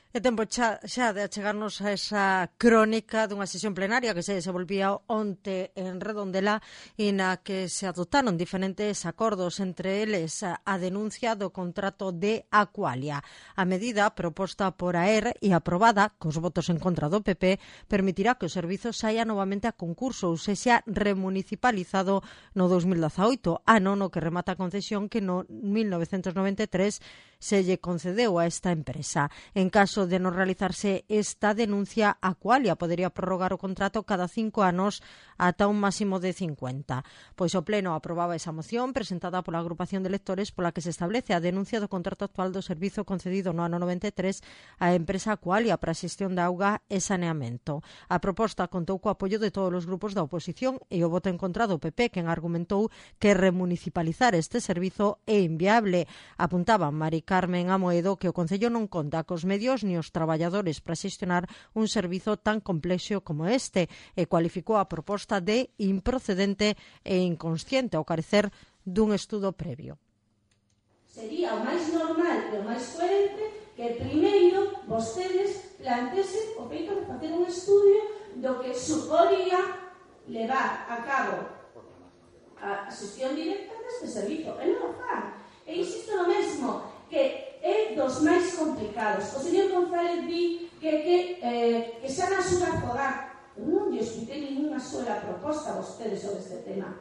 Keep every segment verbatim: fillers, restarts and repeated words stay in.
É tempo xa, xa de achegarnos a esa crónica dunha sesión plenaria que se desenvolvía onte en Redondela e na que se adoptaron diferentes acordos, entre eles a denuncia do contrato de Aqualia. A medida proposta por A E R e aprobada cos votos en contra do P P permitirá que o servizo saia novamente a concurso ou sexa remunicipalizado no dos mil dezaoito, ano no que remata a concesión que no mil novecentos noventa e tres se lle concedeu a esta empresa. En caso de non realizarse esta denuncia, Aqualia podería prorrogar o contrato cada cinco anos ata un máximo de cincuenta. Pois o Pleno aprobaba esa moción presentada pola agrupación de lectores pola que se establece a denuncia do contrato actual do servizo concedido no ano noventa e tres á empresa Aqualia para a xestión da auga e saneamento. A proposta contou co apoio de todos os grupos da oposición e o voto en contra do P P, quen argumentou que remunicipalizar este servizo é inviable. Apuntaba Mari Carmen Amoedo que o Concello non conta cos medios ni os traballadores para xestionar un servizo tan complexo como este e cualificou a proposta de improcedente e inconsciente ao carecer dun estudo previo. Sería o máis normal e o máis coherente que primeiro vostedes plantesen o feito de facer un estudio do que suporía levar a cabo a xestión directa deste servizo. E non o fan. E insisto no mesmo, que é dos máis complicados. O señor González di que, que, eh, que xa na súa fogar. Eu non lle expliquei ninguna sola proposta a vostedes sobre este tema.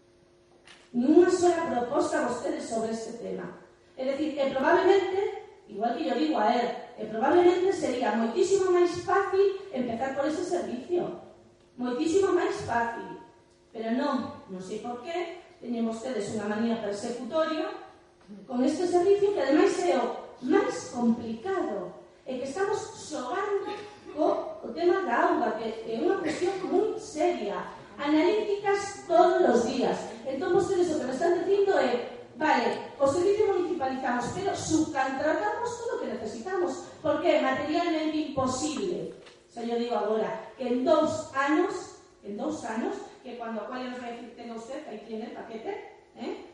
Ninguna sola proposta a vostedes sobre este tema. É dicir, que probablemente, igual que yo digo a él, que probablemente sería moitísimo máis fácil empezar por ese servicio. Moitísimo máis fácil. Pero non, non sei por qué, teñen vostedes unha manía persecutoria con este servicio que ademais é o máis complicado e que estamos xogando co o tema da auga, que é unha cuestión moi seria, analíticas todos os días. Entón vostedes o que me están dicindo é, vale, o servicio municipalizamos, pero subcontratamos todo o que necesitamos, porque é materialmente imposible. Xa yo digo agora, que en dous anos, en dous anos, que cuando a cual nos vai a decir, tenga usted, aí tiene el paquete, eh?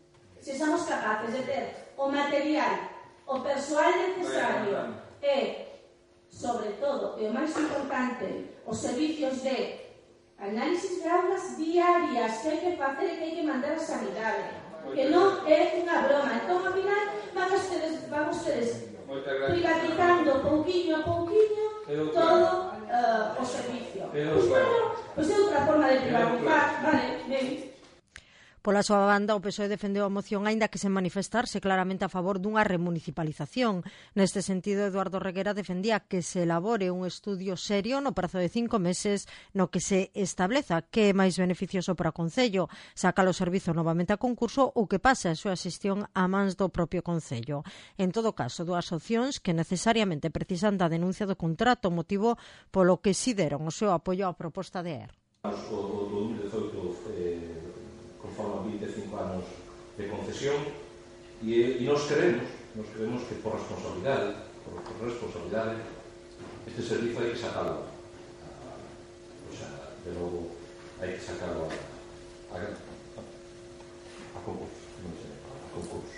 Se somos capaces de ter o material, o persoal necesario e, sobre todo, e o máis importante, os servicios de análisis de aulas diarias que hai que facer e que hai que mandar a sanidade, que non é unha broma. Entón, ao final, van ustedes, van ustedes privatizando pouquiño a pouquiño todo uh, o servicio. Pois, bueno, pois é outra forma de privatizar, vale, ben. Pola súa banda, o P S O E defendeu a moción aínda que sen manifestarse claramente a favor dunha remunicipalización. Neste sentido, Eduardo Reguera defendía que se elabore un estudio serio no prazo de cinco meses no que se estableza que é máis beneficioso para o Concello, sacar o servizo novamente a concurso ou que pase a súa xestión a mans do propio Concello. En todo caso, dúas opcións que necesariamente precisan da denuncia do contrato, motivo polo que si deron o seu apoio á proposta de A E R. O dos mil dezoito eh, conforme a vinte e cinco anos de concesión e, e nos queremos nos queremos que por responsabilidade por, por responsabilidade este servizo hai que sacarlo a, o sea, de logo hai que sacarlo a, a, a, a concurso non sei, a concurso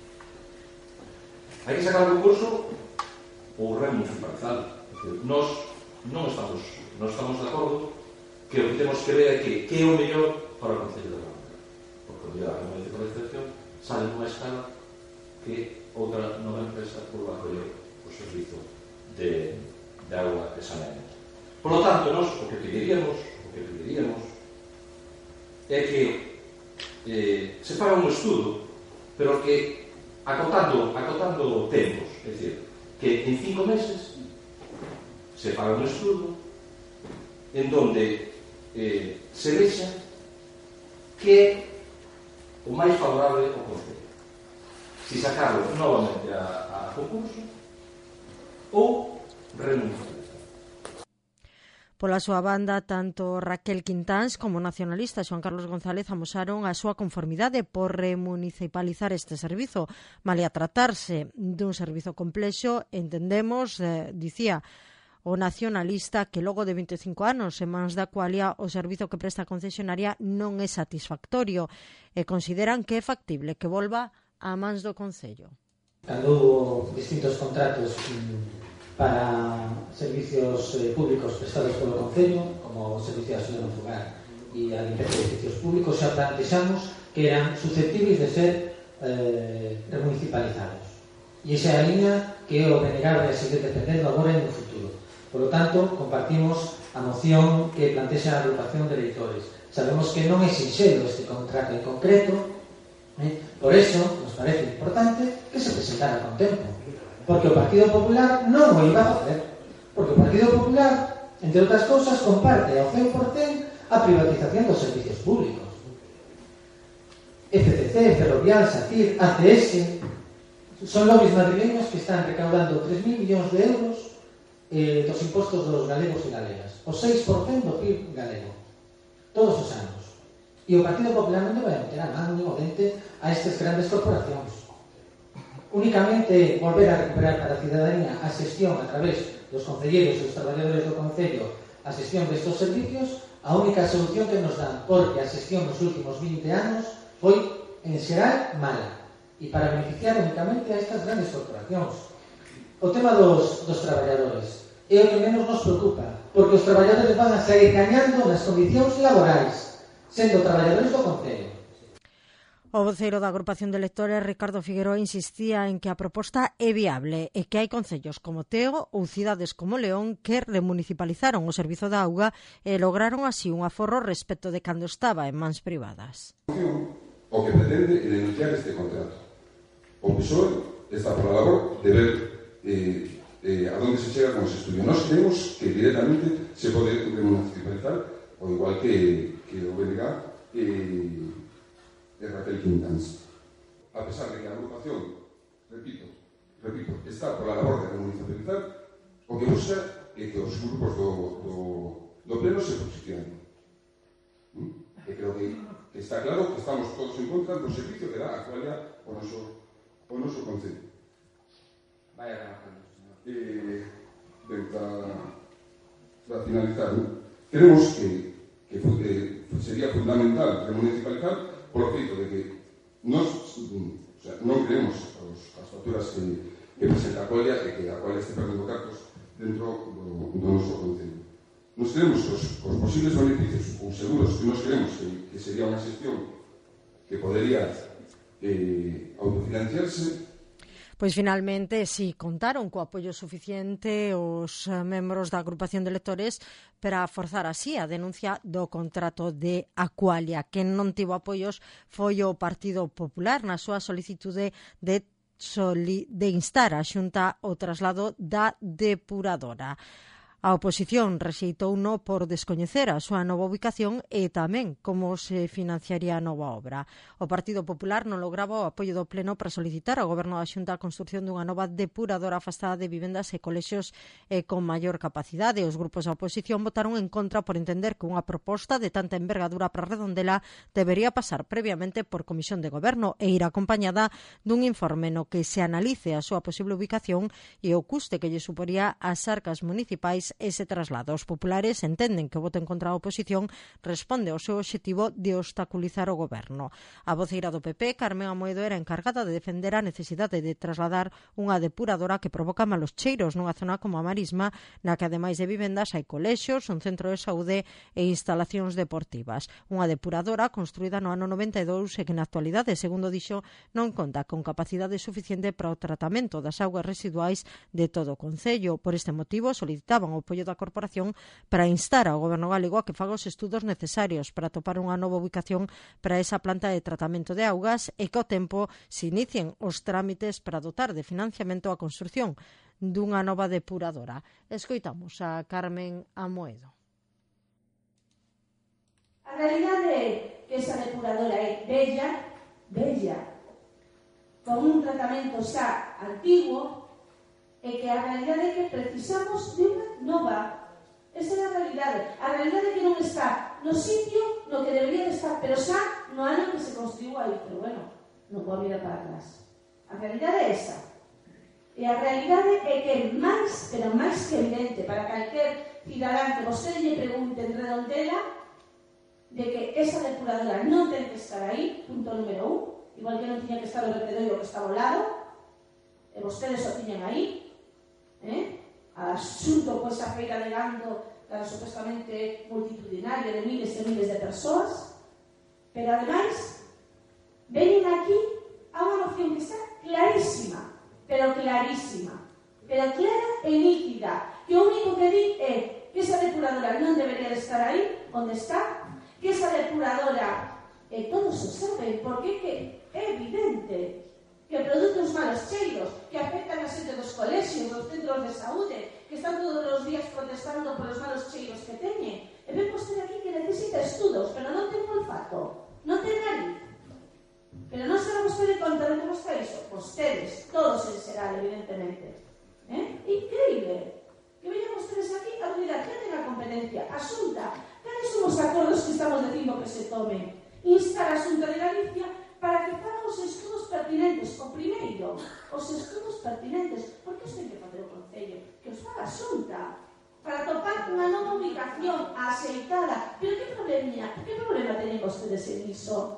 hai que sacar o concurso ou remunicipalizado. Nós non estamos non estamos de acordo que o que temos que ver é que, que é o mellor para o Concello de Granada, porque o mellor a municipalización sale nunha escala que outra nova empresa por acoller o servizo de, de agua e saneamento. Por lo tanto, nós o que pediríamos o que pediríamos é que eh, se faga un estudo, pero que acotando, acotando tempos, é dicir, que en cinco meses se faga un estudo en donde eh, se vexa que é o máis favorable ao Concello. Si sacarlo novamente a, a concurso ou remunicipalizar. Pola súa banda, tanto Raquel Quintáns como o nacionalista Xoán Carlos González amosaron a súa conformidade por remunicipalizar este servizo. Malia tratarse dun servizo complexo, entendemos, eh, dicía o nacionalista, que logo de vinte e cinco anos en mans da Aqualia o servizo que presta a concesionaria non é satisfactorio e consideran que é factible que volva a mans do Concello. Cando hubo distintos contratos para servicios eh, públicos prestados polo Concello, como o Servicio de Axuda no Fogar e a limpeza de edificios públicos, xa plantexamos que eran susceptibles de ser eh, remunicipalizados. E esa é a liña que o B N G vai seguir defendendo agora e no futuro. Por lo tanto, compartimos a moción que plantexa a agrupación de leitores. Sabemos que non é sinxelo este contrato en concreto, eh? Por eso nos parece importante que se presentara con tempo, porque o Partido Popular non o iba a facer, porque o Partido Popular, entre outras cousas, comparte ao cen por cento a privatización dos servicios públicos. F C C, Ferrovial, Sacyr, A C S son lobbies madrileños que están recaudando tres mil millóns de euros eh, dos impostos dos galegos e galegas, o seis por cento do P I B galego, todos os anos. E o Partido Popular non vai meter a mano nin o dente a estas grandes corporacións. Únicamente volver a recuperar para a cidadanía a xestión a través dos concelleiros e dos traballadores do Concello, a xestión destes servicios, a única solución que nos dan, porque a xestión nos últimos vinte anos foi, en xeral, mala, e para beneficiar únicamente a estas grandes corporacións. O tema dos, dos traballadores é o que menos nos preocupa, porque os traballadores van a seguir gañando nas condicións laborais, sendo traballadores do Concello. O voceiro da agrupación de lectores, Ricardo Figueroa, insistía en que a proposta é viable e que hai concellos como Teo ou cidades como León que remunicipalizaron o servizo da auga e lograron así un aforro respecto de cando estaba en mans privadas. O que pretende é denunciar este contrato. O P S O E está por la labor de ver eh, eh, a donde se chega con ese estudio. Nós creemos que directamente se pode remunicipalizar, o igual que, que o B N G eh, de Raquel Quintans. A pesar de que a agrupación, repito, repito, está por la labor de remunicipalizar, o que busca é que os grupos do, do, do pleno se posicionen. ¿Mm? E creo que, que está claro que estamos todos en contra do servicio que dá a cualidade o noso, o noso concello. Vaya rematando, señor. Eh, ben, para, para finalizar, ¿no? Creemos que, que, que sería fundamental remunicipalizar polo feito de que nos, o sea, non creemos os, as facturas que, que presenta a Colla e que a Colla este perdendo cartos dentro do, do noso concello. Nos creemos que os, os posibles beneficios ou seguros que nos creemos que, que sería unha xestión que podería eh, autofinanciarse. Pois finalmente, si contaron co apoio suficiente os membros da agrupación de lectores para forzar así a denuncia do contrato de Aqualia. Quen non tivo apoios foi o Partido Popular na súa solicitude de, soli, de instar a Xunta o traslado da depuradora. A oposición rexeitouno por descoñecer a súa nova ubicación e tamén como se financiaría a nova obra. O Partido Popular non lograba o apoio do Pleno para solicitar ao Goberno da Xunta a construción dunha nova depuradora afastada de vivendas e colexios e con maior capacidade. Os grupos da oposición votaron en contra por entender que unha proposta de tanta envergadura para Redondela debería pasar previamente por Comisión de Goberno e ir acompañada dun informe no que se analice a súa posible ubicación e o custe que lle suporía ás arcas municipais ese traslado. Os populares entenden que o voto en contra da oposición responde ao seu obxectivo de obstaculizar o goberno. A voceira do P P, Carmen Amoedo, era encargada de defender a necesidade de trasladar unha depuradora que provoca malos cheiros nunha zona como a Marisma, na que ademais de vivendas hai colexios, un centro de saúde e instalacións deportivas. Unha depuradora construída no ano noventa e dous e que na actualidade, segundo dixo, non conta con capacidade suficiente para o tratamento das augas residuais de todo o concello. Por este motivo, solicitaban o apoio da corporación para instar ao Goberno galego a que faga os estudos necesarios para atopar unha nova ubicación para esa planta de tratamento de augas e que ao tempo se inicien os trámites para dotar de financiamento a construción dunha nova depuradora. Escoitamos a Carmen Amoedo. A realidade é que esa depuradora é bella, bella, con un tratamento xa antigo, e que a realidade é que precisamos de unha nova. Esa é a realidade. A realidade é que non está no sitio no que debería de estar, pero xa no ano que se construiu aí. Pero bueno, non pode mirar para atrás. A realidade é esa. E a realidade é que é máis, pero máis que evidente para calquer cidadán que vostede lle pregunte en Redondela de que esa depuradora non ten que estar aí, punto número un, igual que non tiña que estar o vertedoiro que estaba ao lado, e vostedes o tiñan aí, eh? a xunto pois a feira de gando tan supuestamente multitudinaria de miles e miles de persoas, pero ademais veñen aquí a unha moción que está clarísima, pero clarísima, pero clara e nítida, que o único que di é que esa depuradora non debería de estar aí onde está, que esa depuradora, e todos o saben, porque que é evidente que produtos malos cheiros que afectan a xente dos colexios, dos centros de saúde, que están todos os días protestando por os malos cheiros que teñen. E ven vostede aquí que necesita estudos, pero non ten olfato, non ten nariz. Pero non se dá vostede conta de como está iso. Vostedes, todos en xeral, evidentemente. Eh? Increíble. Que veñan vostedes aquí a unidad, que ten a competencia, a Xunta. Cales son os acordos que estamos dicindo que se tomen? Instar a Xunta de Galicia para que fagan os estudos pertinentes. O primeiro, os estudos pertinentes. Por que os ten que facer o Concello? Que os faga a Xunta. Para topar unha nova ubicación aceitada. Pero que problema, que problema teñen vostedes en iso?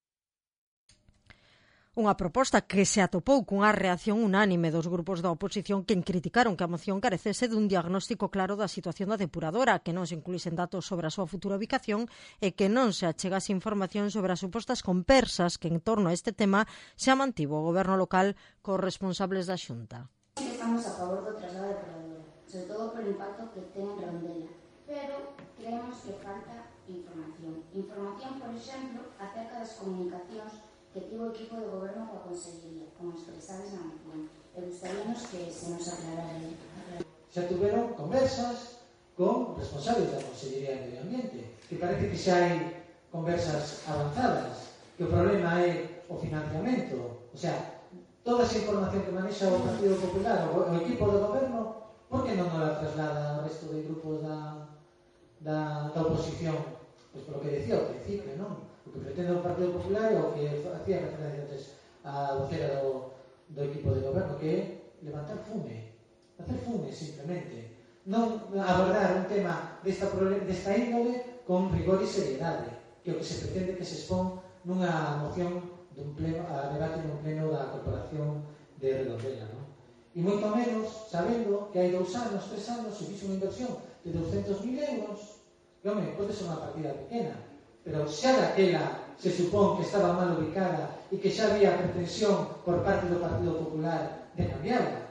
Unha proposta que se atopou cunha reacción unánime dos grupos da oposición que criticaron que a moción carecese dun diagnóstico claro da situación da depuradora, que non se incluísen datos sobre a súa futura ubicación e que non se achegase información sobre as supostas conversas que en torno a este tema se mantivo o goberno local cos responsables da Xunta. Estamos a favor do traslado da depuradora, sobre todo polo impacto que ten en Redondela, pero creemos que falta información. Información, por exemplo, acerca das comunicacións que tivo o equipo de goberno coa Consellería, como expresades na moción. E gustaríamos que se nos aclarara. Xa tuveron conversas con responsables da Consellería de Medio Ambiente, que parece que xa hai conversas avanzadas, que o problema é o financiamento. O sea, toda esa información que manexa o Partido Popular, o, o equipo de goberno, por que non nos la traslada ao resto de grupos da, da, da oposición? Pois polo que decía ao principio, non? O que pretende o Partido Popular é o que hacía referencia antes a vocera do, do equipo de goberno, que é levantar fume, hacer fume simplemente, non abordar un tema desta, desta índole con rigor e seriedade, que o que se pretende que se expón nunha moción dun pleno, a debate dun pleno da Corporación de Redondela, non? E moito menos sabendo que hai dous anos, tres anos, se fixe unha inversión de douscentos mil euros, que, home, pode ser unha partida pequena, pero xa daquela se supón que estaba mal ubicada e que xa había pretensión por parte do Partido Popular de cambiarla.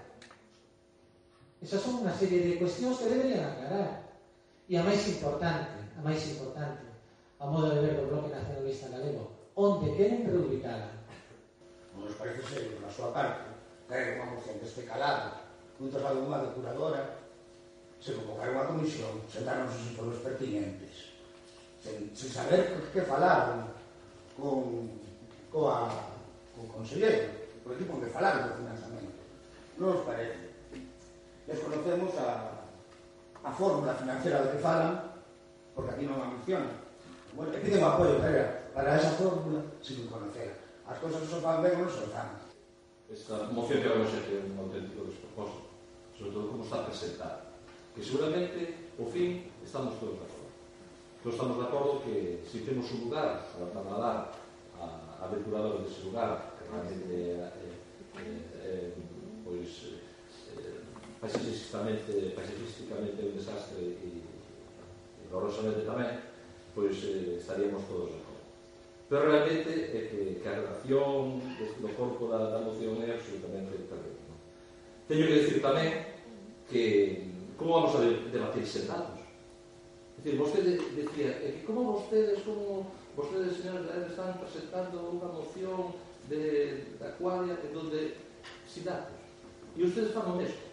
Esas son unha serie de cuestións que deberían aclarar. E a máis importante, a máis importante, a modo de ver do Bloque Nacionalista Galego, onde queren reubicarla. Non nos parece serio, na súa parte, traer unha moción deste calado, un traslado dunha depuradora, se convocar unha comisión, sentarnos os informes pertinentes, sen, sen saber que falaron con, coa, con o consellero, por equipo que falaron do financiamento. Non nos parece. Desconocemos a, a fórmula financiera de que falan, porque aquí non a menciona. Bueno, que piden apoio para, para esa fórmula sin conocer. As cousas non se fan ben ou non se fan. Esta moción que vamos a ser un auténtico despropósito, sobre todo como está presentada, que seguramente, ao fin, estamos todos de acordo. Todos estamos de acordo que se temos un lugar para trasladar a, a depuradora dese lugar, que realmente é, é, é, pois, é, paisagísticamente, paisagísticamente un desastre e, e horrorosamente tamén, pois eh, estaríamos todos de acordo. Pero realmente é que, que a relación do corpo da, da moción é absolutamente terrible. ¿No? Teño que decir tamén que como vamos a debatir sentados? É dicir, vostede decía, é que como vostedes, como vostedes, señores, están presentando unha moción de, da cual en donde sin datos. E ustedes fan o mesmo.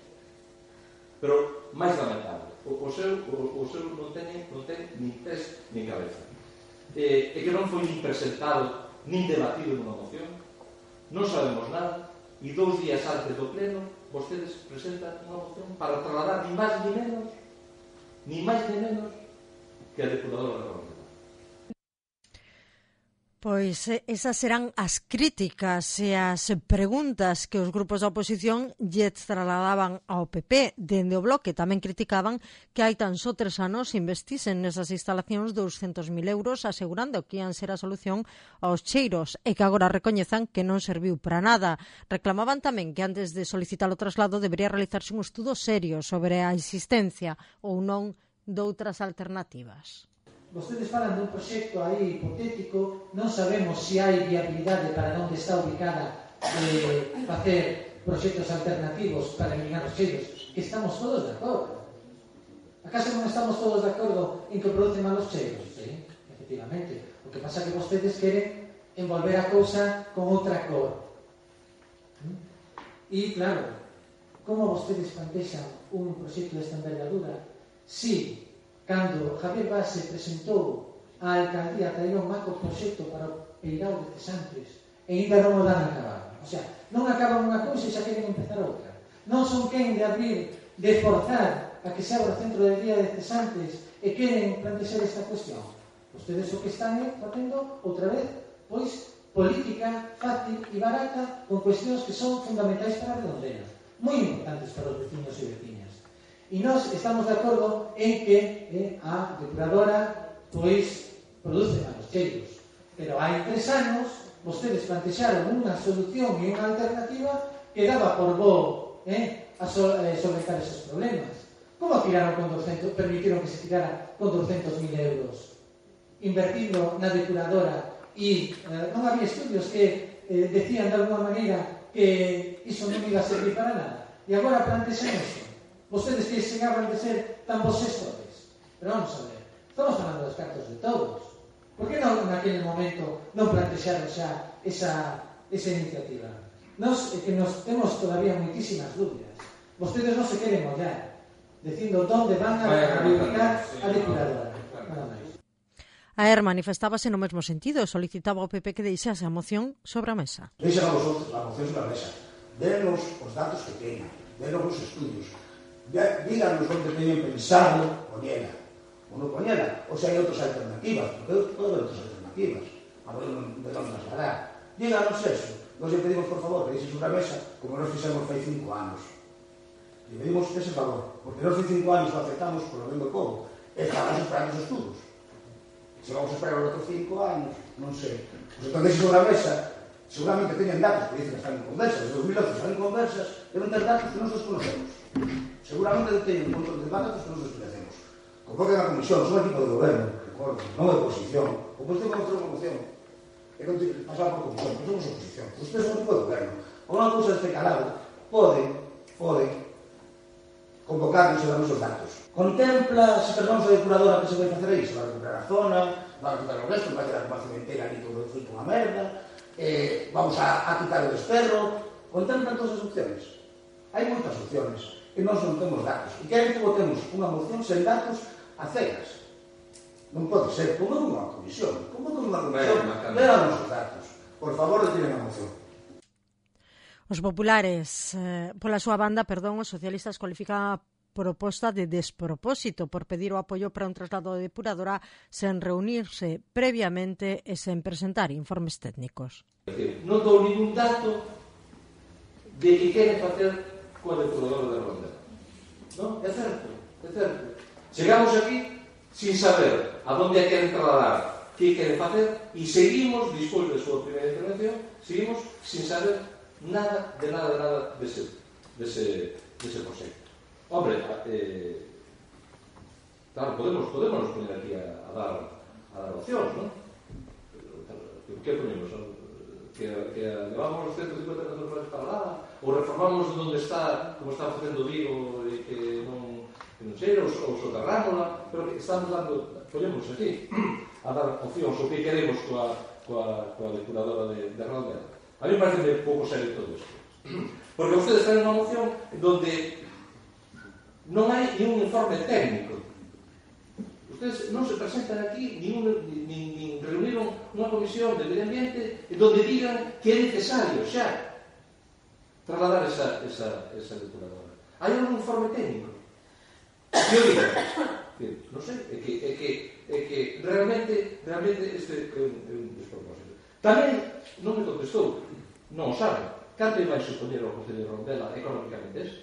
Pero máis lamentable, o, o seu, o, o seu non ten, non ten nin pés nin cabeza. E, e que non foi nin presentado nin debatido nunha moción, non sabemos nada, e dous días antes do pleno vostedes presentan unha moción para trasladar ni máis ni menos ni máis ni menos que a depuradora da Redondela. Pois esas serán as críticas e as preguntas que os grupos da oposición lle trasladaban ao P P. Dende o Bloque tamén criticaban que hai tan só tres anos investisen nesas instalacións douscentos mil euros asegurando que ian ser a solución aos cheiros e que agora recoñezan que non serviu para nada. Reclamaban tamén que antes de solicitar o traslado debería realizarse un estudo serio sobre a existencia ou non doutras alternativas. Vostedes falan dun proxecto aí hipotético, non sabemos se hai viabilidade para onde está ubicada eh, facer proxectos alternativos para eliminar os cheiros, que estamos todos de acordo. Acaso non estamos todos de acordo en que producen malos cheiros? Sí, efectivamente. O que pasa é que vostedes queren envolver a cousa con outra cor. E, claro, como vostedes plantexan un proxecto desta envergadura si cando Javier Vaz se presentou á alcaldía a traer un macro proxecto para o Peirao de Cesantes e ainda non o dan acabado. O sea, non acaban unha cousa e xa queren empezar outra. Non son quen de abrir, de forzar a que se abra o centro de día de Cesantes e queren plantexar esta cuestión. Vostedes o que están é facendo outra vez, pois, política fácil e barata con cuestións que son fundamentais para a redondela, moi importantes para os veciños e veciñas. E nós estamos de acordo en que eh, a depuradora pois produce malos cheiros. Pero hai tres anos vostedes plantexaron unha solución e unha alternativa que daba por bo eh, a so, eh, solventar esos problemas. Como tiraron con doscientos, permitiron que se tirara con doscientos mil euros? Invertindo na depuradora e eh, non había estudios que eh, decían de alguma maneira que iso non iba a servir para nada. E agora plantexan iso. Vostedes que chegaban de ser tan vos gestores. Pero vamos a ver, estamos falando dos cartos de todos. Por que non naquele momento non plantexaron xa esa, esa iniciativa? Nos, eh, que nos temos todavía moitísimas dúbidas. Vostedes non se queren mollar, dicindo onde van a reubicar a depuradora. Nada máis. A E R manifestábase no mesmo sentido e solicitaba ao P P que deixase a moción sobre a mesa. Deixan a vosotros a moción sobre a mesa. Denos os datos que teñan, denos os estudios. Díganos onde teñen pensado poñela ou non poñela, ou se hai outras alternativas, porque pode haber outras alternativas a ver de non trasladar. Díganos eso. Nos lle pedimos, por favor, que deixe sobre a mesa como nos fixemos fai cinco anos. Lle pedimos ese favor, porque nos fai cinco anos lo aceptamos por o ben do povo e estamos esperando os estudos. Se vamos a esperar outros cinco anos, non sei. Pois entón deixe sobre a mesa, seguramente teñen datos que dicen que están en conversas, desde dos mil ocho están en conversas, deben ter datos que non os conocemos. Seguramente teñen un montón de datos que non os desconocemos. Convoquen a comisión, son equipo de goberno, recordo, non é oposición. Oposición non tenemos moción. É que pasar por comisión, non somos oposición. Ustedes son equipo de goberno. Ou unha cousa deste calado, poden, poden, convocarnos e darnos os datos. Contempla, se perdamos a depuradora, que se vai facer aí? Se vai recuperar a zona, vai a quitar o resto, vai quedar unha cimentera ali todo feito unha merda, eh, vamos a, a quitar o desterro. Contemplan todas as opciones. Hai moitas opciones. E nós non temos datos. E queren que votemos unha moción sen datos a cegas. Non pode ser. Como unha comisión. Como unha comisión. Veamos os datos. Por favor, retiren a moción. Os populares, eh, pola súa banda, perdón, os socialistas cualifican a proposta de despropósito por pedir o apoio para un traslado de depuradora sen reunirse previamente e sen presentar informes técnicos. Non dou ningún dato de que quere facer coa depuradora de Rondela. Non? É certo, é certo. Chegamos aquí sin saber a onde a queren trasladar, que quere facer, e seguimos, despois da súa primeira intervención, seguimos sin saber nada, de nada, de nada dese, dese, dese proxecto. Hombre, eh, claro, podemos, podemos nos poner aquí a, a dar a dar opcións, non? Que ponemos? Que, que levamos os ciento cincuenta metros para lá, ou reformamos onde está, como está facendo Vigo, e que non, que non sei, ou, ou soterrámola, pero que estamos dando, ponemos aquí, a dar opcións, o que queremos coa, coa, coa depuradora de, de Rondela. A mí me parece pouco serio todo isto. Porque ustedes traen unha moción donde non hai ningún informe técnico. Ustedes non se presentan aquí, nin, nin, nin reuniron unha comisión de medio ambiente donde digan que é necesario xa trasladar esa, esa, esa depuradora. Hai un informe técnico. Que eu digo, non sei, é que, é que, é que realmente, realmente este é un, é un despropósito. Tamén non me contestou, non o sabe, canto vai supoñer o Concello de Redondela económicamente ese?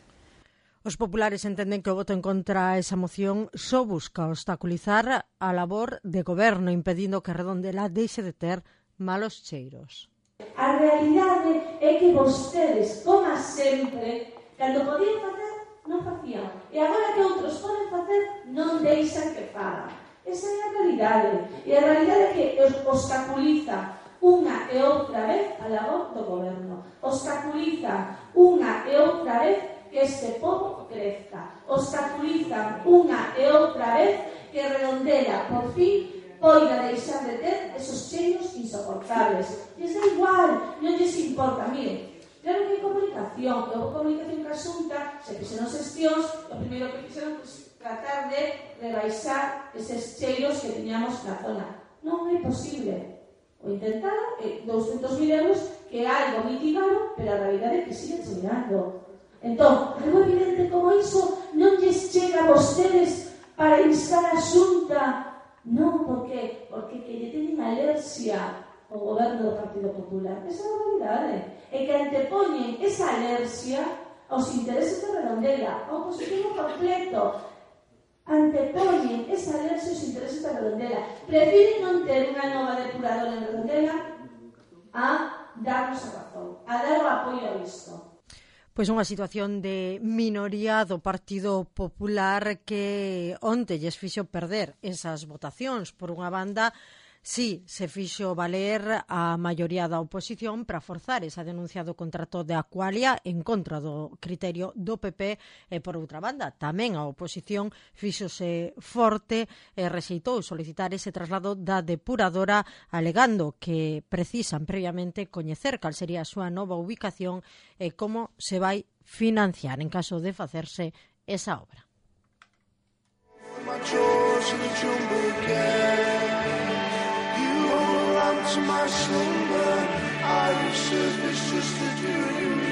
Os populares entenden que o voto en contra a esa moción só busca obstaculizar a labor de goberno, impedindo que Redondela deixe de ter malos cheiros. A realidade é que vostedes, como sempre, cando podían facer, non facían. E agora que outros poden facer, non deixan que fagan. Esa é a realidade. E a realidade é que obstaculiza unha e outra vez a labor do goberno. Obstaculiza unha e outra vez que este pobo crezca. Obstaculizan unha e outra vez que Redondela, por fin, poida deixar de ter esos cheiros insoportables. Lles da igual, non lles importa. Mire, claro que hai comunicación, que houve comunicación que asunta, se fixeron xestións, o primeiro que fixeron pues, tratar de rebaixar eses cheiros que tiñamos na zona. Non é posible. O intentaron, eh, douscentos mil euros, que algo mitigaron, pero a realidade é que siguen cheirando. Entón, algo evidente como iso non lles chega a vostedes para instar a Xunta. Non, por qué? Porque que lle teñen alerxia ao goberno do Partido Popular. Esa é a realidade. E que antepoñen esa alerxia aos intereses de Redondela, ao positivo completo. Antepoñen esa alerxia aos intereses de Redondela. Prefiren non ter unha nova depuradora en Redondela a darnos a razón, a dar o apoio a isto. Pois unha situación de minoría do Partido Popular que onte lles fixo perder esas votacións. Por unha banda, sí, se fixo valer a maioría da oposición para forzar esa denuncia do contrato de Aqualia en contra do criterio do P P, e por outra banda, tamén a oposición fíxose forte e rexeitou solicitar ese traslado da depuradora, alegando que precisan previamente coñecer cal sería a súa nova ubicación e como se vai financiar en caso de facerse esa obra. To my slumber, I surface just to do you